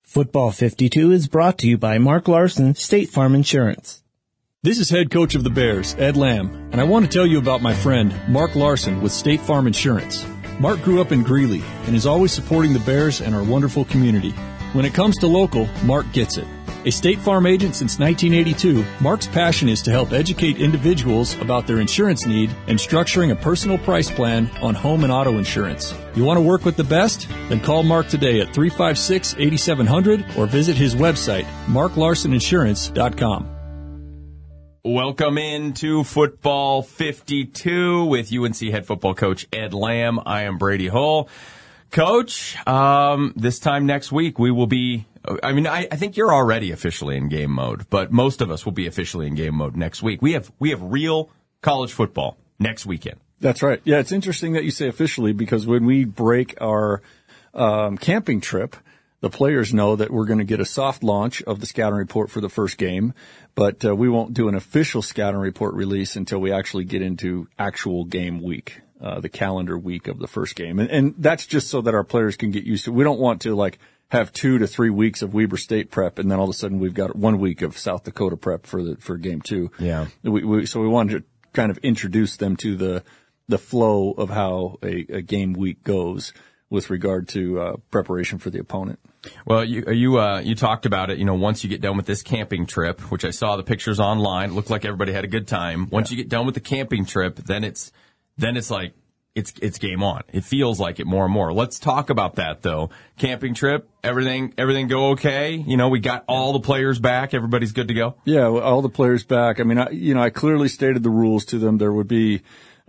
Football 52 is brought to you by Mark Larson, State Farm Insurance. This is head coach of the Bears, Ed Lamb, and I want to tell you about my friend, Mark Larson with State Farm Insurance. Mark grew up in Greeley and is always supporting the Bears and our wonderful community. When it comes to local, Mark gets it. A State Farm agent since 1982, Mark's passion is to help educate individuals about their insurance need and structuring a personal price plan on home and auto insurance. You want to work with the best? Then call Mark today at 356-8700 or visit his website, marklarsoninsurance.com. Welcome into Football 52 with UNC head football coach Ed Lamb. I am Brady Hull. Coach, this time next week we will be, I think you're already officially in game mode, but most of us will be officially in game mode next week. We have real college football next weekend. That's right. Yeah, it's interesting that you say officially because when we break our camping trip, the players know that we're going to get a soft launch of the scouting report for the first game, but we won't do an official scouting report release until we actually get into actual game week, the calendar week of the first game. And that's just so that our players can get used to it. We don't want to have 2 to 3 weeks of Weber State prep and then all of a sudden we've got 1 week of South Dakota prep for game 2. Yeah. So we wanted to kind of introduce them to the flow of how a game week goes with regard to preparation for the opponent. Well, you talked about it. Once you get done with this camping trip, which I saw the pictures online, it looked like everybody had a good time. Once you get done with the camping trip, then it's like it's game on. It feels like it more and more. Let's talk about that though. Camping trip, everything go okay? We got all the players back. Everybody's good to go. Yeah, all the players back. I mean, I clearly stated the rules to them. There would be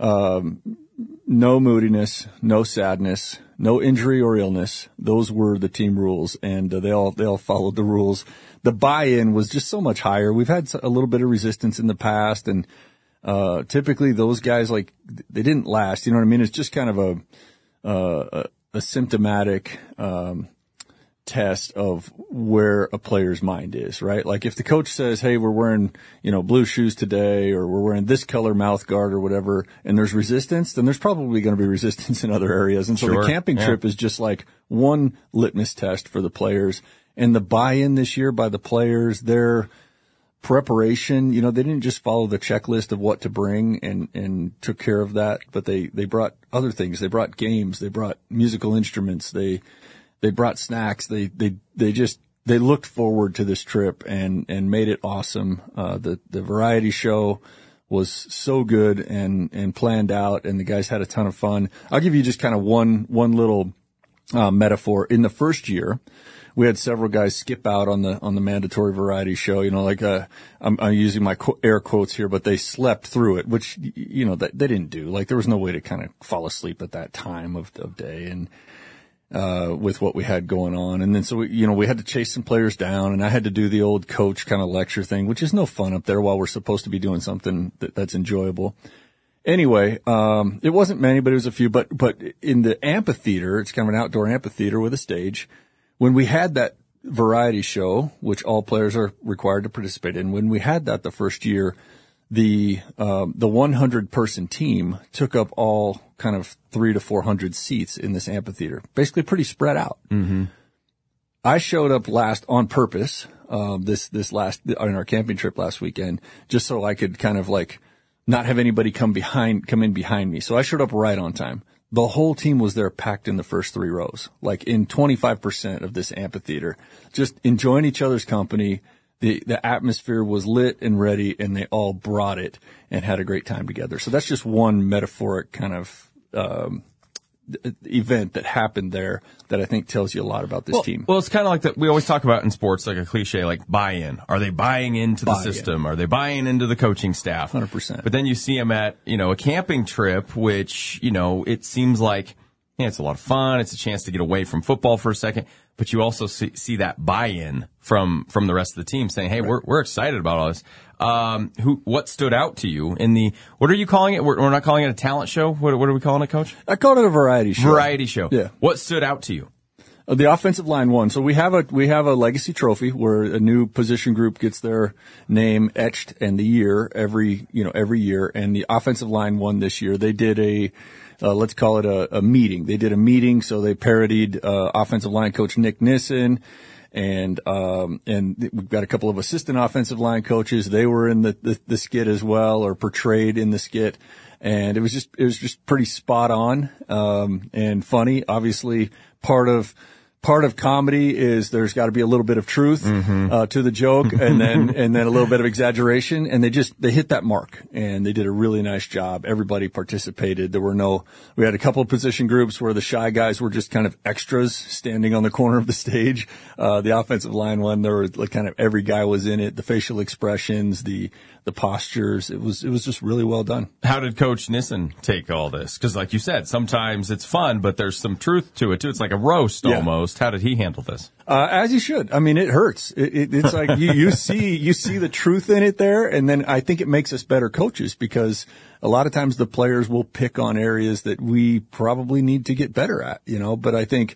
no moodiness, no sadness, no injury or illness. Those were the team rules, and they all followed the rules. The buy-in was just so much higher. We've had a little bit of resistance in the past, and typically those guys they didn't last. You know what I mean? It's just kind of a symptomatic test of where a player's mind is, right? Like if the coach says, hey, we're wearing, blue shoes today, or we're wearing this color mouth guard or whatever, and there's resistance, then there's probably going to be resistance in other areas. And so the camping trip is just like one litmus test for the players. And the buy-in this year by the players, their preparation, they didn't just follow the checklist of what to bring and took care of that, but they brought other things. They brought games. They brought musical instruments. They brought snacks. They looked forward to this trip and made it awesome. The variety show was so good and planned out, and the guys had a ton of fun. I'll give you just kind of one little metaphor. In the first year, we had several guys skip out on the mandatory variety show. I'm using my air quotes here, but they slept through it, which they didn't do. There was no way to kind of fall asleep at that time of day and with what we had going on. And then so we had to chase some players down, and I had to do the old coach kind of lecture thing, which is no fun up there while we're supposed to be doing something that's enjoyable. Anyway, it wasn't many, but it was a few. But in the amphitheater, it's kind of an outdoor amphitheater with a stage. When we had that variety show, which all players are required to participate in, when we had that the first year, the 100-person team took up all kind of 300 to 400 seats in this amphitheater, basically pretty spread out. Mm-hmm. I showed up last on purpose, on our camping trip last weekend, just so I could kind of not have anybody come in behind me. So I showed up right on time. The whole team was there packed in the first 3 rows, in 25% of this amphitheater, just enjoying each other's company. The atmosphere was lit and ready, and they all brought it and had a great time together. So that's just one metaphoric kind of event that happened there that I think tells you a lot about this team. Well, it's kind of like that we always talk about in sports, like a cliche, like buy-in. Are they buying into the system? Are they buying into the coaching staff? 100%. But then you see them at, a camping trip, which, it seems like, it's a lot of fun. It's a chance to get away from football for a second. But you also see that buy-in from the rest of the team saying, hey, we're excited about all this. What stood out to you what are you calling it? We're not calling it a talent show. What are we calling it, Coach? I called it a variety show. Variety show. Yeah. What stood out to you? The offensive line won. So we have a legacy trophy where a new position group gets their name etched and the year every year. And the offensive line won this year. They did let's call it a meeting. They did a meeting. So they parodied, offensive line coach Nick Nissen. And we've got a couple of assistant offensive line coaches. They were in the skit as well, or portrayed in the skit. And it was just pretty spot on, and funny. Obviously, part of comedy is there's got to be a little bit of truth, to the joke, and then a little bit of exaggeration. And they hit that mark, and they did a really nice job. Everybody participated. We had a couple of position groups where the shy guys were just kind of extras standing on the corner of the stage. The offensive line one, there were like kind of every guy was in it. The facial expressions, the postures. It was just really well done. How did Coach Nissen take all this? Because like you said, sometimes it's fun, but there's some truth to it too. It's like a roast almost. How did he handle this? As you should. I mean, it hurts. It's like you see the truth in it there. And then I think it makes us better coaches, because a lot of times the players will pick on areas that we probably need to get better at, but I think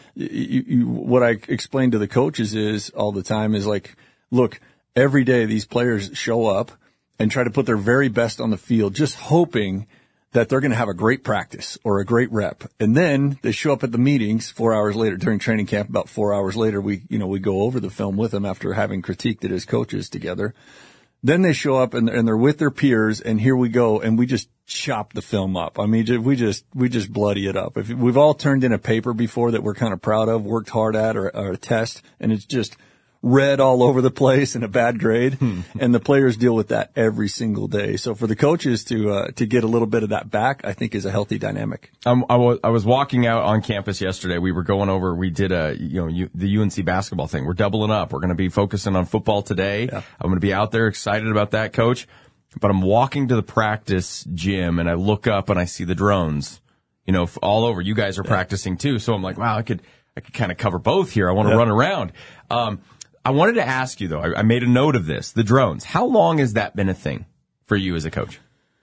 what I explain to the coaches is all the time is like, look, every day these players show up and try to put their very best on the field, just hoping that they're going to have a great practice or a great rep. And then they show up at the meetings 4 hours later during training camp. About 4 hours later, we go over the film with them after having critiqued it as coaches together. Then they show up and they're with their peers, and here we go, and we just chop the film up. I mean, we just bloody it up. If we've all turned in a paper before that we're kind of proud of, worked hard at, or a test, and it's just red all over the place and a bad grade. And the players deal with that every single day. So for the coaches to get a little bit of that back, I think is a healthy dynamic. I was walking out on campus yesterday. We did the UNC basketball thing. We're doubling up. We're going to be focusing on football today. Yeah. I'm going to be out there excited about that, Coach. But I'm walking to the practice gym and I look up and I see the drones, all over. You guys are practicing too. So I'm like, wow, I could kind of cover both here. I want to run around. I wanted to ask you, though, I made a note of this, the drones. How long has that been a thing for you as a coach?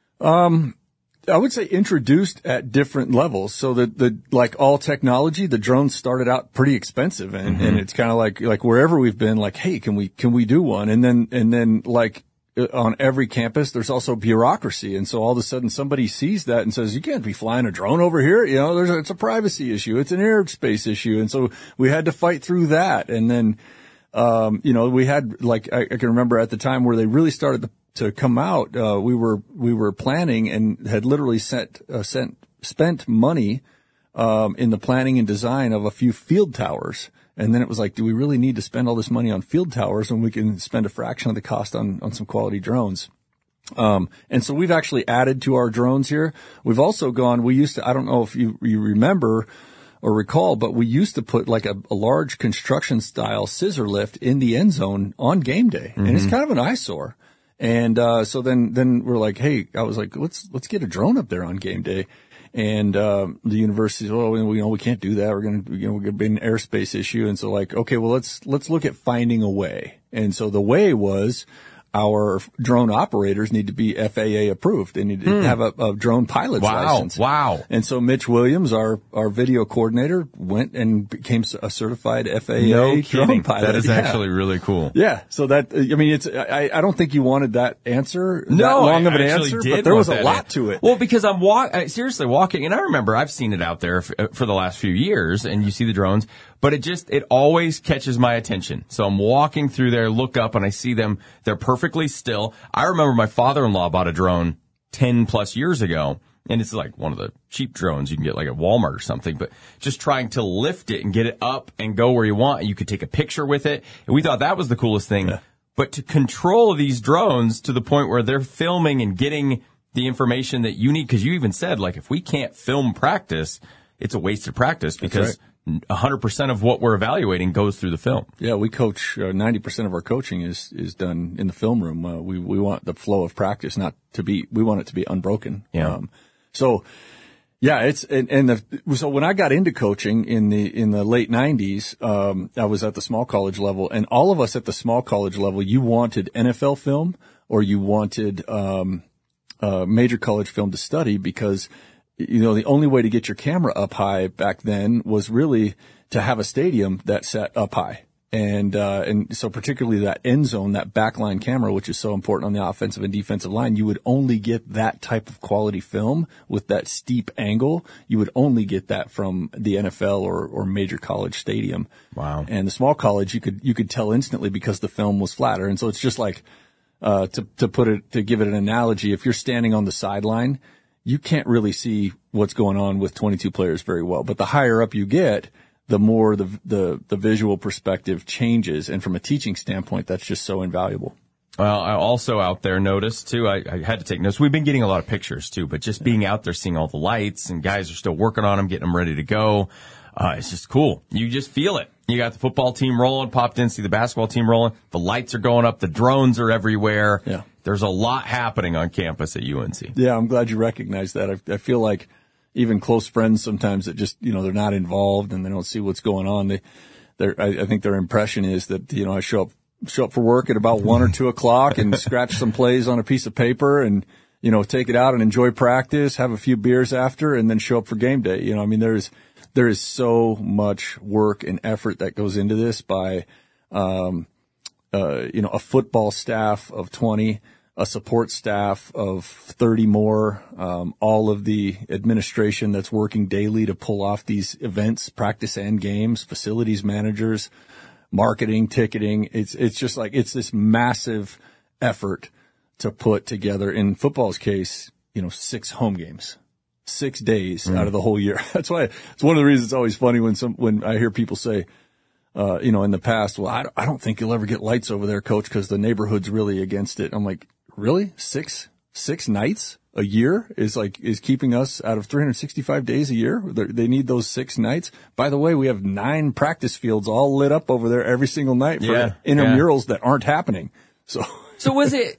I would say introduced at different levels. So like all technology, the drones started out pretty expensive, and it's kind of like wherever we've been, like, hey, can we do one? And then like on every campus, there's also bureaucracy. And so all of a sudden somebody sees that and says, you can't be flying a drone over here. It's a privacy issue. It's an airspace issue. And so we had to fight through that. And then, we had, like, I can remember at the time where they really started to come out, we were planning and had literally spent money, in the planning and design of a few field towers. And then it was like, do we really need to spend all this money on field towers when we can spend a fraction of the cost on some quality drones? And so we've actually added to our drones here. We've also I don't know if you remember or recall, but we used to put like a large construction style scissor lift in the end zone on game day. And it's kind of an eyesore. And, so then we're like, hey, I was like, let's get a drone up there on game day. And, the university said, we can't do that. We're going to be an airspace issue. And so like, okay, well, let's look at finding a way. And so the way was, our drone operators need to be FAA approved. They need to have a drone pilot's license. Wow. And so Mitch Williams, our video coordinator, went and became a certified FAA drone pilot. That is actually really cool. Yeah. So I don't think you wanted that answer, long of an answer, but there was a lot to it. Well, because I'm seriously walking, and I remember I've seen it out there for the last few years, and you see the drones, but it always catches my attention. So I'm walking through there, look up, and I see them. They're perfectly still. I remember my father-in-law bought a drone 10 plus years ago, and it's like one of the cheap drones you can get like at Walmart or something, but just trying to lift it and get it up and go where you want. And you could take a picture with it. And we thought that was the coolest thing. Yeah. But to control these drones to the point where they're filming and getting the information that you need, because you even said, like, if we can't film practice, it's a waste of practice, because 100% of what we're evaluating goes through the film. Yeah, we coach, 90% of our coaching is done in the film room. We want the flow of practice we want it to be unbroken. Yeah. So when I got into coaching in the late 90s, I was at the small college level, and all of us at the small college level, you wanted NFL film or you wanted, major college film to study, because the only way to get your camera up high back then was really to have a stadium that sat up high. And so particularly that end zone, that backline camera, which is so important on the offensive and defensive line, you would only get that type of quality film with that steep angle. You would only get that from the NFL or major college stadium. Wow. And the small college, you could tell instantly because the film was flatter. And so it's just like, to give it an analogy, if you're standing on the sideline, you can't really see what's going on with 22 players very well. But the higher up you get, the more the visual perspective changes. And from a teaching standpoint, that's just so invaluable. Well, I also out there noticed too, I had to take notes. We've been getting a lot of pictures too, but just being out there, seeing all the lights and guys are still working on them, getting them ready to go. It's just cool. You just feel it. You got the football team rolling, popped in, see the basketball team rolling. The lights are going up. The drones are everywhere. Yeah. There's a lot happening on campus at UNC. Yeah, I'm glad you recognize that. I feel like even close friends sometimes that just, they're not involved and they don't see what's going on. I think their impression is that, I show up for work at about 1 or 2 o'clock and scratch some plays on a piece of paper and, take it out and enjoy practice, have a few beers after, and then show up for game day. There is so much work and effort that goes into this by, a football staff of 20, a support staff of 30 more, all of the administration that's working daily to pull off these events, practice and games, facilities managers, marketing, ticketing. It's just like, it's this massive effort to put together, in football's case, 6 home games. 6 days out of the whole year. That's why it's one of the reasons it's always funny when I hear people say, in the past, well, I don't think you'll ever get lights over there, coach, because the neighborhood's really against it. I'm like, really? Six nights a year is keeping us out of 365 days a year? They need those 6 nights. By the way, we have 9 practice fields all lit up over there every single night for intramurals that aren't happening. So was it?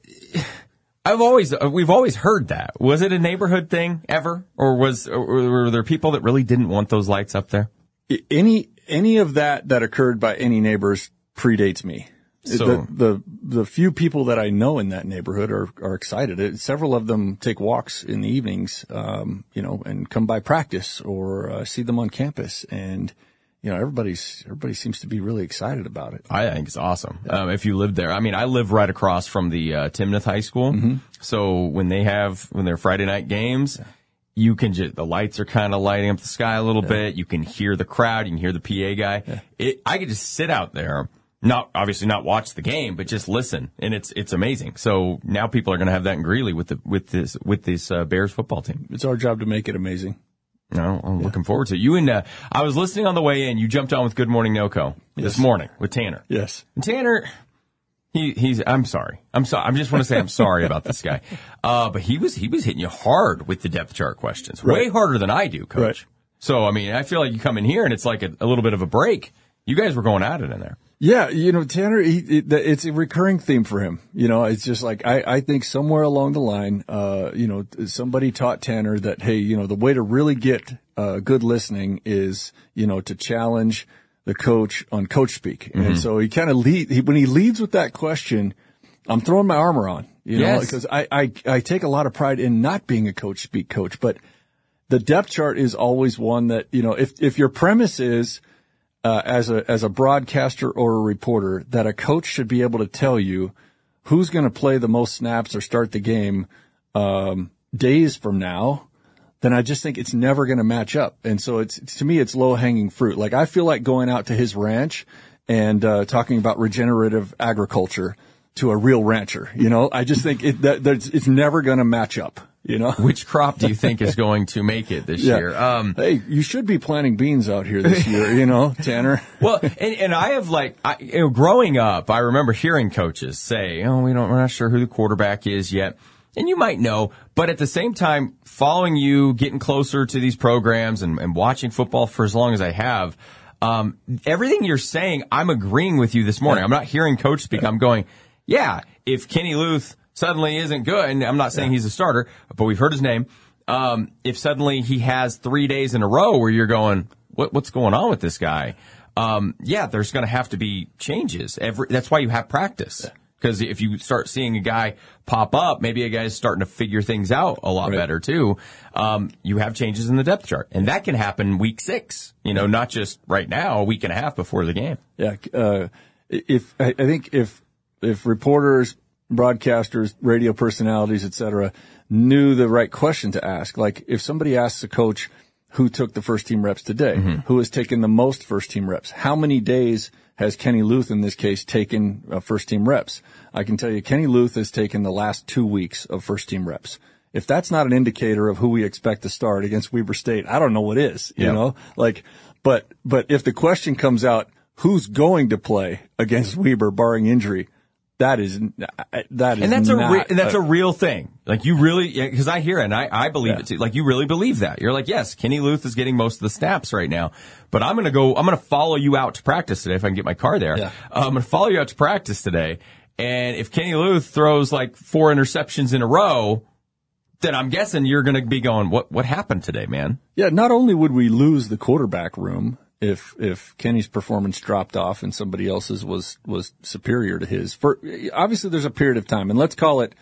We've always heard that. Was it a neighborhood thing ever? Or were there people that really didn't want those lights up there? Any of that occurred by any neighbors predates me. So the few people that I know in that neighborhood are excited. Several of them take walks in the evenings, and come by practice or see them on campus. And everybody seems to be really excited about it. I think it's awesome. If you live there, I mean, I live right across from the Timnath High School. Mm-hmm. So when they're Friday night games, you can the lights are kind of lighting up the sky a little bit. You can hear the crowd. You can hear the PA guy. Yeah. I could just sit out there, obviously not watch the game, but just listen. And it's amazing. So now people are going to have that in Greeley with this Bears football team. It's our job to make it amazing. No, I'm looking forward to it. You and I was listening on the way in. You jumped on with Good Morning NoCo this morning with Tanner. Yes. And Tanner, I'm sorry. I just want to say I'm sorry about this guy. But he was hitting you hard with the depth chart questions. Right. Way harder than I do, Coach. Right. So, I mean, I feel like you come in here and it's like a little bit of a break. You guys were going at it in there. Yeah, Tanner, it's a recurring theme for him. It's just like, I think somewhere along the line, somebody taught Tanner that, hey, the way to really get, good listening is, to challenge the coach on coach speak. Mm-hmm. And so he kind of when he leads with that question, I'm throwing my armor on, because I take a lot of pride in not being a coach speak coach, but the depth chart is always one that, if your premise is, as a broadcaster or a reporter, that a coach should be able to tell you who's going to play the most snaps or start the game, days from now, then I just think it's never going to match up. And so to me, it's low hanging fruit. Like, I feel like going out to his ranch and, talking about regenerative agriculture to a real rancher. I just think it's never going to match up. Which crop do you think is going to make it this year? Hey, you should be planting beans out here this year, Tanner. Well, and I have growing up, I remember hearing coaches say, we're not sure who the quarterback is yet. And you might know, but at the same time, following you, getting closer to these programs and watching football for as long as I have, everything you're saying, I'm agreeing with you this morning. I'm not hearing coach speak. I'm going, if Kenny Luth suddenly isn't good, and I'm not saying he's a starter, but we've heard his name. If suddenly he has 3 days in a row where you're going, what's going on with this guy? There's going to have to be changes. That's why you have practice. Because if you start seeing a guy pop up, maybe a guy's starting to figure things out a lot better too. You have changes in the depth chart, and that can happen week 6. Not just right now, a week and a half before the game. Yeah. I think if reporters, broadcasters, radio personalities, etc., knew the right question to ask, like if somebody asks a coach who took the first team reps today, who has taken the most first team reps, how many days has Kenny Luth in this case taken first team reps? I can tell you Kenny Luth has taken the last 2 weeks of first team reps. If that's not an indicator of who we expect to start against Weber State, I don't know what is, you know, but if the question comes out, who's going to play against Weber barring injury? That is, and that's a real thing. Like you really, because I hear it and I believe it too. Like you really believe that. You're like, yes, Kenny Luth is getting most of the snaps right now, but I'm going to follow you out to practice today if I can get my car there. Yeah. I'm going to follow you out to practice today. And if Kenny Luth throws like 4 interceptions in a row, then I'm guessing you're going to be going, what happened today, man? Yeah. Not only would we lose the quarterback room, if Kenny's performance dropped off and somebody else's was superior to his, obviously there's a period of time, and let's call it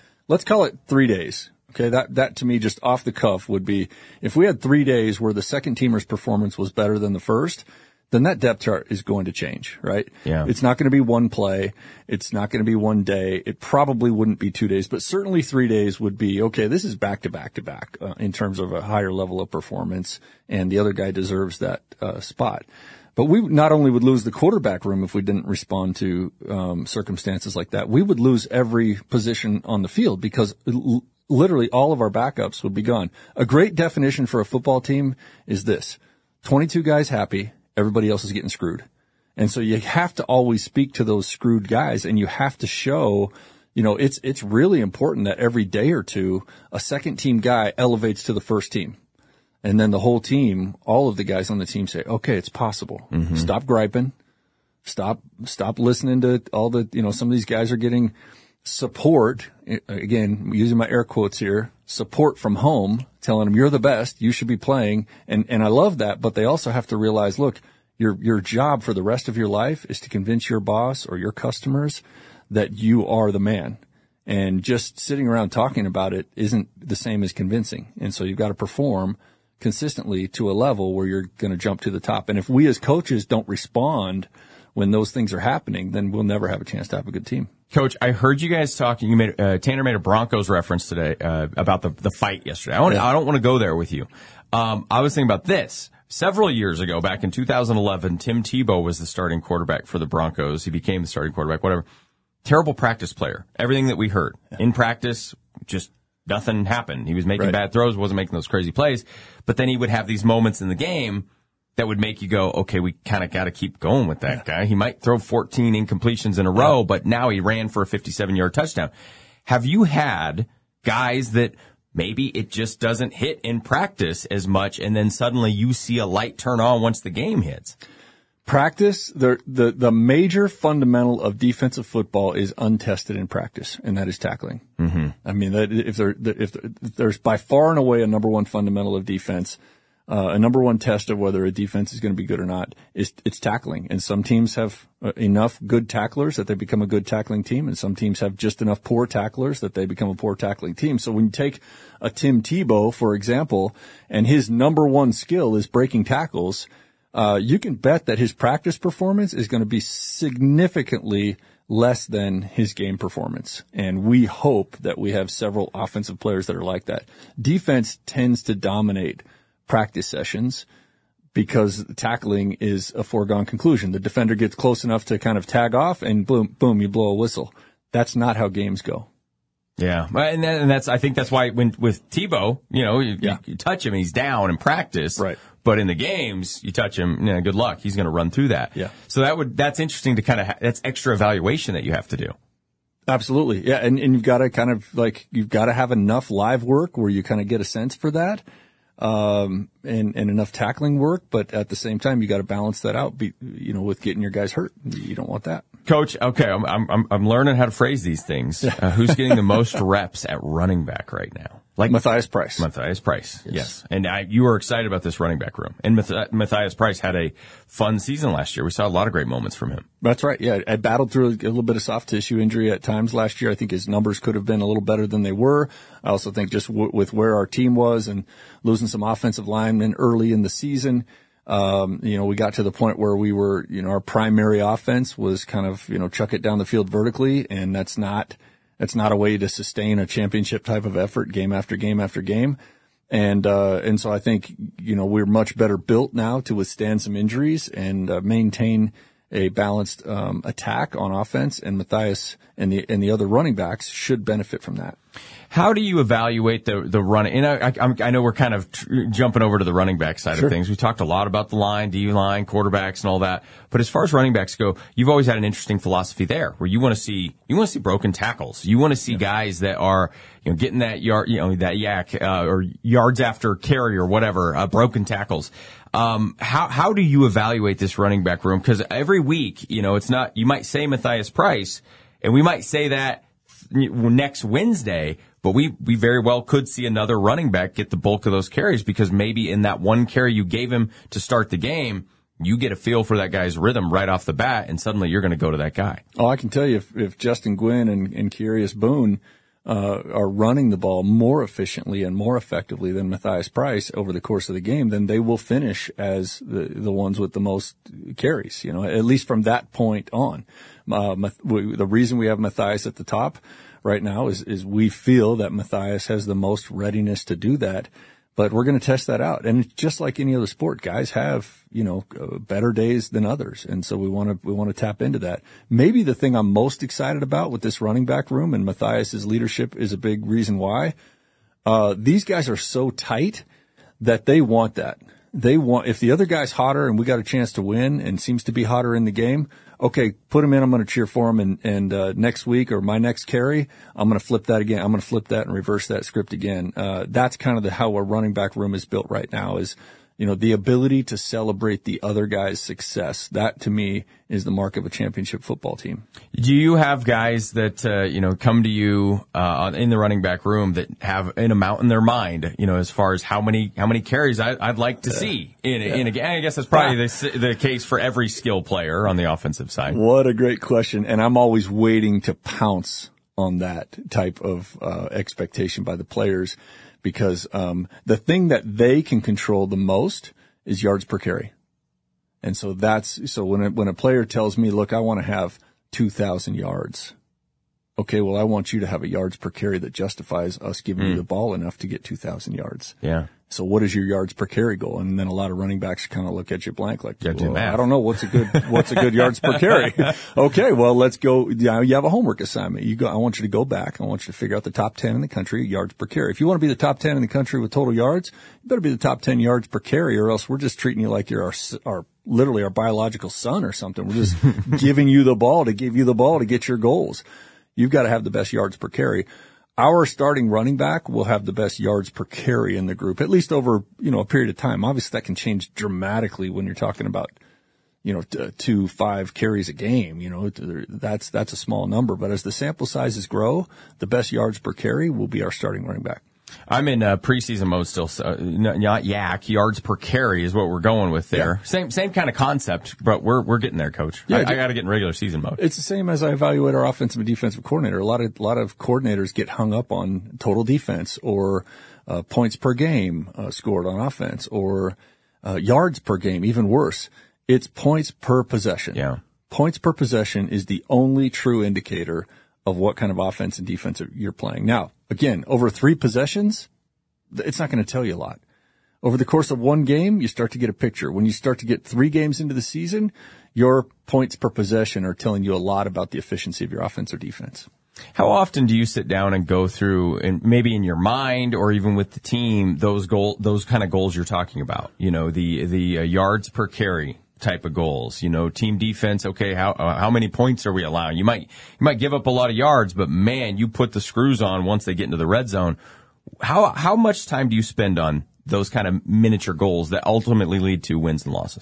3 days. Okay. That to me, just off the cuff would be, if we had 3 days where the second teamer's performance was better than the first, then that depth chart is going to change, right? Yeah. It's not going to be one play. It's not going to be one day. It probably wouldn't be 2 days, but certainly 3 days would be, okay, this is back to back to back, in terms of a higher level of performance, and the other guy deserves that, spot. But we not only would lose the quarterback room if we didn't respond to, circumstances like that, we would lose every position on the field because literally all of our backups would be gone. A great definition for a football team is this: 22 guys happy, everybody else is getting screwed. And so you have to always speak to those screwed guys, and you have to show, it's really important that every day or two, a second team guy elevates to the first team. And then the whole team, all of the guys on the team say, okay, it's possible. Mm-hmm. Stop griping. Stop listening to all the, some of these guys are getting support. Again, using my air quotes here, support from home, telling them you're the best, you should be playing. And I love that, but they also have to realize, look, your job for the rest of your life is to convince your boss or your customers that you are the man. And just sitting around talking about it isn't the same as convincing. And so you've got to perform consistently to a level where you're going to jump to the top. And if we as coaches don't respond when those things are happening, then we'll never have a chance to have a good team. Coach, I heard you guys talking. Tanner made a Broncos reference today about the fight yesterday. I don't want to go there with you. I was thinking about this. Several years ago, back in 2011, Tim Tebow was the starting quarterback for the Broncos. He became the starting quarterback, whatever. Terrible practice player. Everything that we heard. In practice, just nothing happened. He was making bad throws, wasn't making those crazy plays. But then he would have these moments in the game that would make you go, okay, we kind of got to keep going with that guy. He might throw 14 incompletions in a row, but now he ran for a 57-yard touchdown. Have you had guys that maybe it just doesn't hit in practice as much, and then suddenly you see a light turn on once the game hits? Practice, the major fundamental of defensive football is untested in practice, and that is tackling. Mm-hmm. I mean, if there's by far and away a number one fundamental of defense, a number one test of whether a defense is going to be good or not it's tackling. And some teams have enough good tacklers that they become a good tackling team, and some teams have just enough poor tacklers that they become a poor tackling team. So when you take a Tim Tebow, for example, and his number one skill is breaking tackles, you can bet that his practice performance is going to be significantly less than his game performance. And we hope that we have several offensive players that are like that. Defense tends to dominate practice sessions because tackling is a foregone conclusion. The defender gets close enough to kind of tag off and boom, you blow a whistle. That's not how games go. Yeah. And that's, I think that's why with Tebow, you touch him, he's down in practice. Right. But in the games, you touch him, good luck. He's going to run through that. Yeah. So that's interesting to kind of, that's extra evaluation that you have to do. Absolutely. Yeah. And you've got to you've got to have enough live work where you kind of get a sense for that. And enough tackling work, but at the same time, you got to balance that out, with getting your guys hurt. You don't want that. Coach, okay, I'm learning how to phrase these things. Who's getting the most reps at running back right now? Like Matthias Price. Matthias Price, yes. And you were excited about this running back room. And Matthias Price had a fun season last year. We saw a lot of great moments from him. That's right. Yeah, I battled through a little bit of soft tissue injury at times last year. I think his numbers could have been a little better than they were. I also think just with where our team was and losing some offensive linemen early in the season, we got to the point where we were, our primary offense was kind of, chuck it down the field vertically, and that's not a way to sustain a championship type of effort game after game after game. And so I think, we're much better built now to withstand some injuries and maintain a balanced attack on offense, and Matthias and the other running backs should benefit from that. How do you evaluate the run? And I know we're kind of jumping over to the running back side of things. We talked a lot about the line, D-line, quarterbacks, and all that. But as far as running backs go, you've always had an interesting philosophy there, where you want to see broken tackles. You want to see guys that are getting that yard, that yak or yards after carry or whatever, broken tackles. How do you evaluate this running back room? Because every week, it's not. You might say Matthias Price, and we might say that next Wednesday, but we very well could see another running back get the bulk of those carries, because maybe in that one carry you gave him to start the game, you get a feel for that guy's rhythm right off the bat, and suddenly you're going to go to that guy. Oh, I can tell you if Justin Gwynn and Kearius Boone are running the ball more efficiently and more effectively than Matthias Price over the course of the game, then they will finish as the ones with the most carries, at least from that point on. The reason we have Matthias at the top right now is we feel that Matthias has the most readiness to do that, but we're going to test that out. And just like any other sport, guys have, better days than others. And so we want to tap into that. Maybe the thing I'm most excited about with this running back room, and Matthias's leadership is a big reason why, these guys are so tight that they want that. If the other guy's hotter and we got a chance to win and seems to be hotter in the game, okay, put him in. I'm going to cheer for him. And next week or my next carry, I'm going to flip that again. I'm going to flip that and reverse that script again. That's kind of how a running back room is built right now, is, the ability to celebrate the other guy's success. That to me is the mark of a championship football team. Do you have guys that, come to you, in the running back room that have an amount in their mind, as far as how many carries I'd like to see in a game? I guess that's probably the case for every skill player on the offensive side. What a great question. And I'm always waiting to pounce on that type of, expectation by the players, because, the thing that they can control the most is yards per carry. And so when a player tells me, look, I want to have 2,000 yards. Okay, well, I want you to have a yards per carry that justifies us giving you the ball enough to get 2,000 yards. Yeah. So what is your yards per carry goal? And then a lot of running backs kind of look at you blank, like, well, I don't know what's a good yards per carry. Okay, well, let's go. You have a homework assignment. I want you to go back. I want you to figure out the top 10 in the country yards per carry. If you want to be the top 10 in the country with total yards, you better be the top 10 yards per carry, or else we're just treating you like you're literally our biological son or something. We're just giving you the ball to give you the ball to get your goals. You've got to have the best yards per carry. Our starting running back will have the best yards per carry in the group, at least over, a period of time. Obviously that can change dramatically when you're talking about, 2-5 carries a game. That's a small number, but as the sample sizes grow, the best yards per carry will be our starting running back. I'm in preseason mode still. Not yak, yards per carry is what we're going with there. Yeah. Same kind of concept, but we're getting there, Coach. Yeah, I got to get in regular season mode. It's the same as I evaluate our offensive and defensive coordinator. A lot of coordinators get hung up on total defense or points per game scored on offense, or yards per game. Even worse, it's points per possession. Yeah, points per possession is the only true indicator of what kind of offense and defense you're playing. Now, again, over 3 possessions, it's not going to tell you a lot. Over the course of one game, you start to get a picture. When you start to get 3 games into the season, your points per possession are telling you a lot about the efficiency of your offense or defense. How often do you sit down and go through, and maybe in your mind or even with the team, those kind of goals you're talking about? The yards per carry type of goals, team defense. Okay, how many points are we allowing? You might give up a lot of yards, but man, you put the screws on once they get into the red zone. How much time do you spend on those kind of miniature goals that ultimately lead to wins and losses?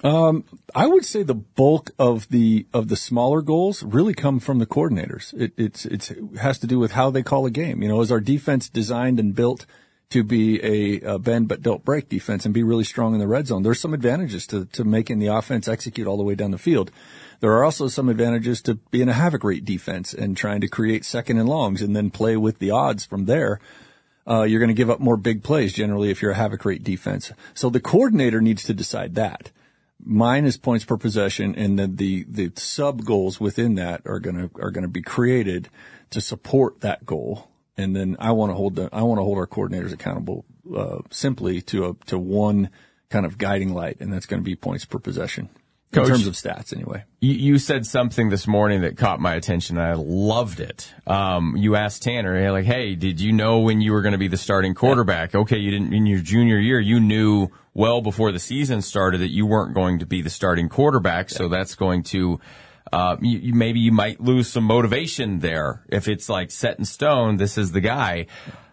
I would say the bulk of the smaller goals really come from the coordinators. It has to do with how they call a game. Is our defense designed and built to be a bend but don't break defense and be really strong in the red zone? There's some advantages to making the offense execute all the way down the field. There are also some advantages to being a havoc rate defense and trying to create second and longs and then play with the odds from there. You're going to give up more big plays generally if you're a havoc rate defense. So the coordinator needs to decide that. Mine is points per possession, and then the sub goals within that are gonna be created to support that goal. And then I want to hold our coordinators accountable, simply to one kind of guiding light, and that's going to be points per possession. Coach, in terms of stats, anyway. You said something this morning that caught my attention, and I loved it. You asked Tanner, like, hey, did you know when you were going to be the starting quarterback? Okay, you didn't, in your junior year, you knew well before the season started that you weren't going to be the starting quarterback, so that's going to, maybe you might lose some motivation there. If it's like set in stone, this is the guy.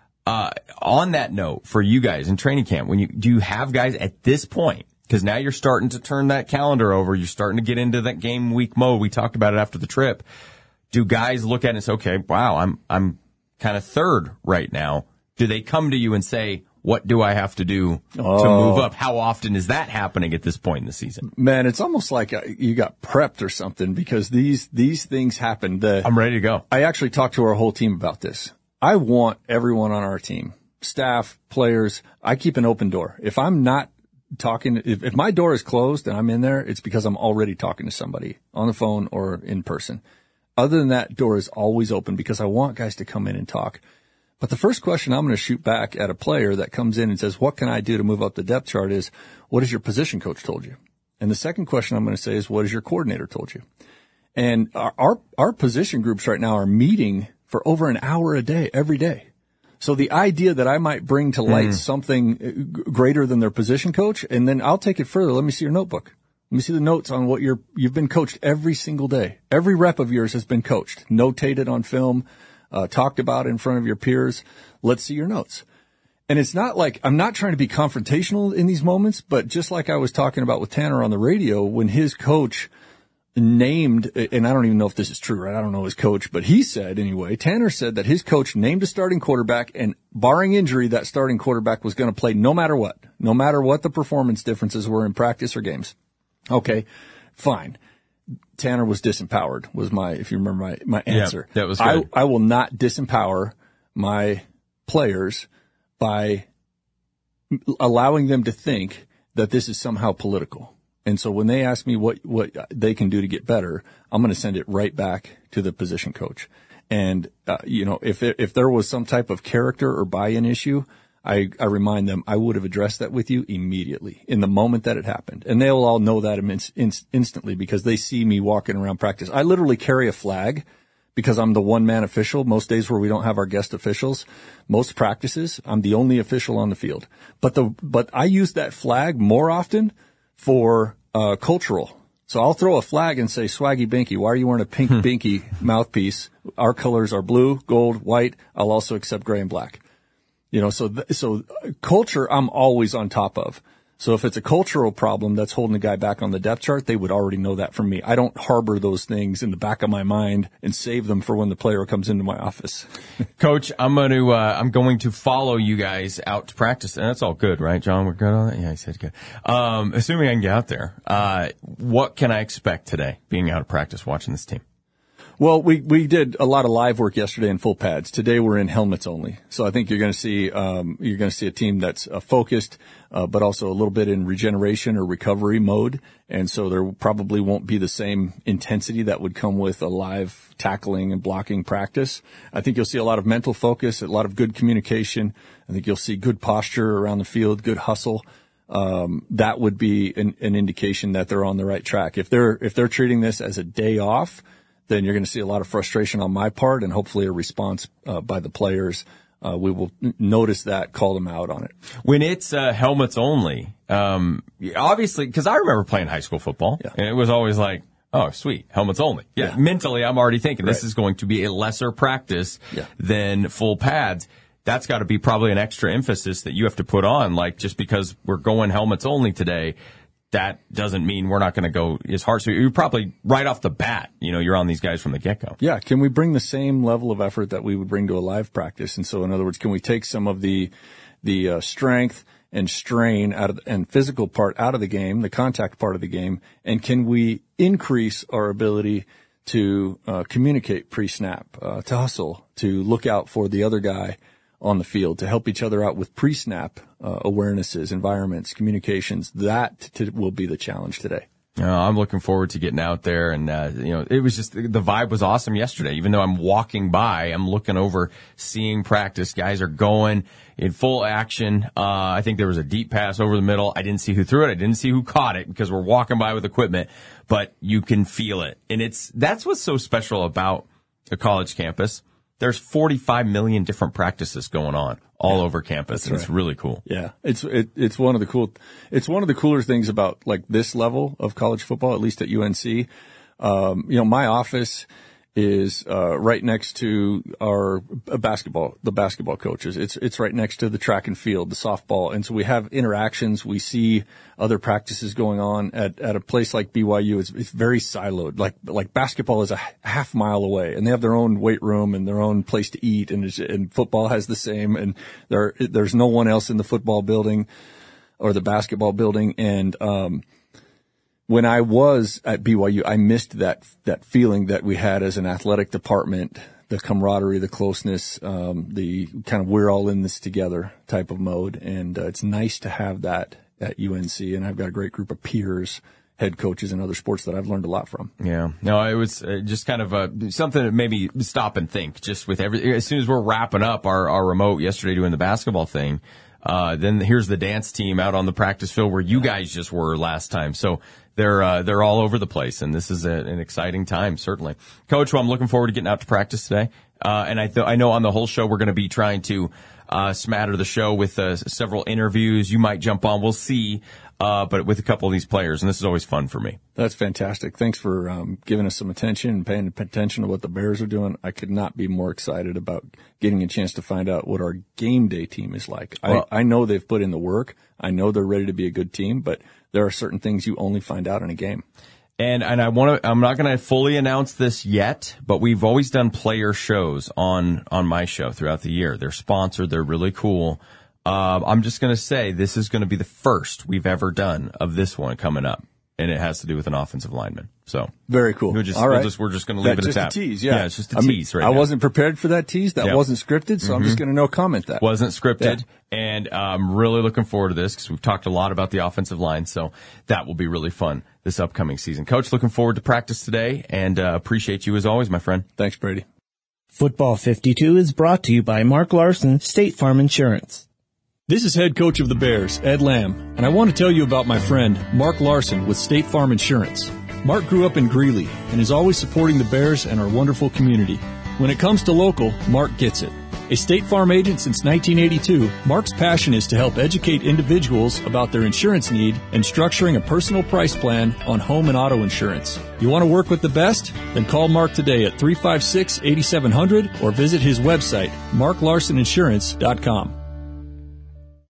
On that note, for you guys in training camp, do you have guys at this point? Because now you're starting to turn that calendar over. You're starting to get into that game week mode. We talked about it after the trip. Do guys look at it and say, okay, wow, I'm kind of third right now. Do they come to you and say, what do I have to do to move up? How often is that happening at this point in the season? Man, it's almost like you got prepped or something, because these things happen. I'm ready to go. I actually talked to our whole team about this. I want everyone on our team, staff, players. I keep an open door. If I'm not talking, if my door is closed and I'm in there, it's because I'm already talking to somebody on the phone or in person. Other than that, door is always open because I want guys to come in and talk. But the first question I'm going to shoot back at a player that comes in and says, what can I do to move up the depth chart, is, what has your position coach told you? And the second question I'm going to say is, what has your coordinator told you? And our position groups right now are meeting for over an hour a day, every day. So the idea that I might bring to light something greater than their position coach, and then I'll take it further. Let me see your notebook. Let me see the notes on what you've been coached every single day. Every rep of yours has been coached, notated on film, talked about in front of your peers. Let's see your notes. And it's not like, I'm not trying to be confrontational in these moments, but just like I was talking about with Tanner on the radio, when his coach named, and I don't even know if this is true, right? I don't know his coach, but he said anyway, Tanner said that his coach named a starting quarterback, and barring injury, that starting quarterback was going to play no matter what the performance differences were in practice or games. Okay, fine. Tanner was disempowered, was if you remember my answer. Yeah, that was good. I will not disempower my players by allowing them to think that this is somehow political. And so when they ask me what they can do to get better, I'm going to send it right back to the position coach. And, if there was some type of character or buy-in issue, I remind them I would have addressed that with you immediately in the moment that it happened. And they'll all know that instantly because they see me walking around practice. I literally carry a flag because I'm the one-man official. Most days where we don't have our guest officials, most practices, I'm the only official on the field. But I use that flag more often for cultural. So I'll throw a flag and say, Swaggy Binky, why are you wearing a pink Binky mouthpiece? Our colors are blue, gold, white. I'll also accept gray and black. So culture I'm always on top of. So if it's a cultural problem that's holding the guy back on the depth chart, they would already know that from me. I don't harbor those things in the back of my mind and save them for when the player comes into my office. Coach, I'm going to follow you guys out to practice. And that's all good, right, John? We're good on that? Yeah, he said good. Assuming I can get out there, what can I expect today being out of practice watching this team? Well, we did a lot of live work yesterday in full pads. Today we're in helmets only. So I think you're going to see a team that's focused, but also a little bit in regeneration or recovery mode. And so there probably won't be the same intensity that would come with a live tackling and blocking practice. I think you'll see a lot of mental focus, a lot of good communication. I think you'll see good posture around the field, good hustle. That would be an indication that they're on the right track. If they're treating this as a day off, then you're going to see a lot of frustration on my part and hopefully a response by the players. We will notice that, call them out on it. When it's helmets only, obviously, because I remember playing high school football, and it was always like, oh, sweet, helmets only. Yeah. Mentally, I'm already thinking this is going to be a lesser practice than full pads. That's got to be probably an extra emphasis that you have to put on, like just because we're going helmets only today. that doesn't mean we're not going to go as hard. So you're probably right off the bat, you're on these guys from the get-go. Yeah. Can we bring the same level of effort that we would bring to a live practice? And so, in other words, can we take some of the strength and strain and physical part out of the game, the contact part of the game, and can we increase our ability to communicate pre-snap, to hustle, to look out for the other guy on the field, to help each other out with pre-snap awarenesses, environments, communications? That will be the challenge today. I'm looking forward to getting out there, and it was just, the vibe was awesome yesterday. Even though I'm walking by, I'm looking over, seeing practice. Guys are going in full action. I think there was a deep pass over the middle. I didn't see who threw it. I didn't see who caught it because we're walking by with equipment, but you can feel it. And that's what's so special about a college campus. There's 45 million different practices going on all over campus. And it's really cool. Yeah. It's one of the cooler things about like this level of college football, at least at UNC. My office is right next to the basketball coaches. It's right next to the track and field, the softball. And so we have interactions. We see other practices going on at a place like BYU. It's very siloed. Like basketball is a half mile away, and they have their own weight room and their own place to eat, and football has the same, and there's no one else in the football building or the basketball building. And when I was at BYU, I missed that feeling that we had as an athletic department, the camaraderie, the closeness, the kind of we're all in this together type of mode. And it's nice to have that at UNC. And I've got a great group of peers, head coaches in other sports that I've learned a lot from. Yeah. No, it was just kind of something that made me stop and think just with as soon as we're wrapping up our remote yesterday doing the basketball thing. Then here's the dance team out on the practice field where you guys just were last time. So they're all over the place, and this is an exciting time, certainly. Coach, well, I'm looking forward to getting out to practice today. And I know on the whole show we're going to be trying to smatter the show with several interviews. You might jump on. We'll see. But with a couple of these players, and this is always fun for me. That's fantastic. Thanks for giving us some attention and paying attention to what the Bears are doing. I could not be more excited about getting a chance to find out what our game day team is like. Well, I know they've put in the work. I know they're ready to be a good team, but there are certain things you only find out in a game. And I'm not going to fully announce this yet, but we've always done player shows on my show throughout the year. They're sponsored. They're really cool. I'm just going to say this is going to be the first we've ever done of this one coming up, and it has to do with an offensive lineman. So very cool. We're just going to leave it at that. Just a tease, yeah. It's just a tease right now. I wasn't prepared for that tease. That wasn't scripted, so I'm just going to no comment that. Wasn't scripted, and I'm really looking forward to this because we've talked a lot about the offensive line, so that will be really fun this upcoming season. Coach, looking forward to practice today, and appreciate you as always, my friend. Thanks, Brady. Football 52 is brought to you by Mark Larson, State Farm Insurance. This is head coach of the Bears, Ed Lamb, and I want to tell you about my friend, Mark Larson with State Farm Insurance. Mark grew up in Greeley and is always supporting the Bears and our wonderful community. When it comes to local, Mark gets it. A State Farm agent since 1982, Mark's passion is to help educate individuals about their insurance need and structuring a personal price plan on home and auto insurance. You want to work with the best? Then call Mark today at 356-8700 or visit his website, marklarsoninsurance.com.